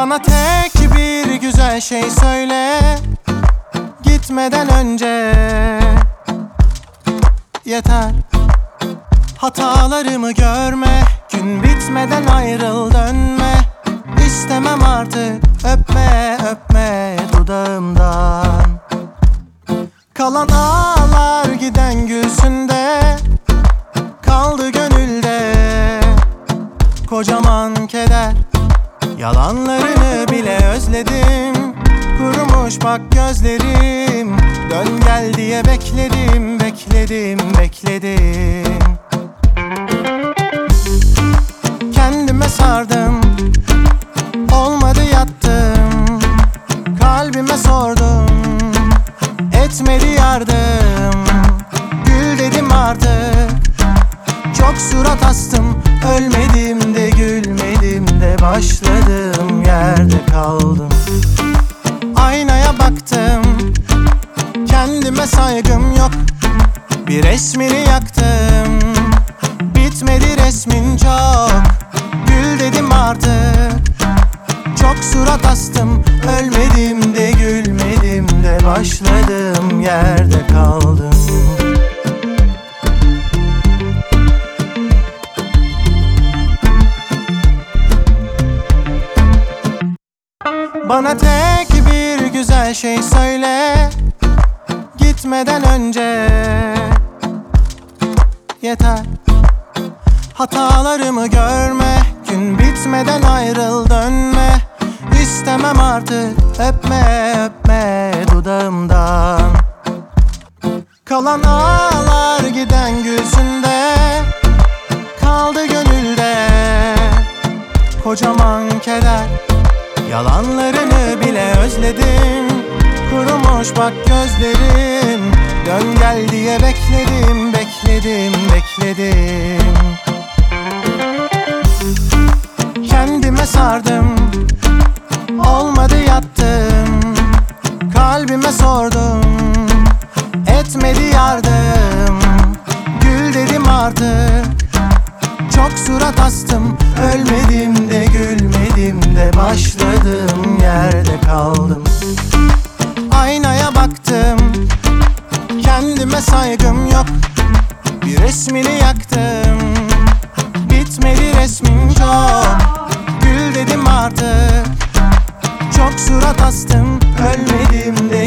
Bana tek bir güzel şey söyle gitmeden önce. Yeter, hatalarımı görme, gün bitmeden ayrıl dönme. İstemem artık, öpme öpme dudağımdan. Kalan ağlar giden gülsünde, kaldı gönülde kocaman keder. Yalanlarını bile özledim, kurumuş bak gözlerim. Dön gel diye bekledim, bekledim, bekledim. Kendime sardım, olmadı yattım. Kalbime sordum, etmedi yardım. Gül dedim artık, çok surat astım. Ölmedim de gülmedim de, başladığım yerde kaldım. Aynaya baktım, kendime saygım yok. Bir resmini yaktım, bitmedi resmin çok. Gül dedim artık, çok surat astım. Ölmedim de gülmedim de, başladığım yerde kaldım. Bana tek bir güzel şey söyle gitmeden önce. Yeter, hatalarımı görme, gün bitmeden ayrıl dönme. İstemem artık, öpme öpme dudağımdan. Kalan ağlar giden gülsünde, kaldı gönülde kocaman keder. Yalanlarını bile özledim, kurumuş bak gözlerim. Dön gel diye bekledim, bekledim, bekledim. Kendime sardım, olmadı yattım. Kalbime sordum, etmedi yardım. Gül dedim artık, çok surat astım. Ölmedim de gülmedim de, başladığım yerde kaldım. Aynaya baktım, kendime saygım yok. Bir resmini yaktım, bitmedi resmin çok. Gül dedim artık, çok surat astım. Ölmedim de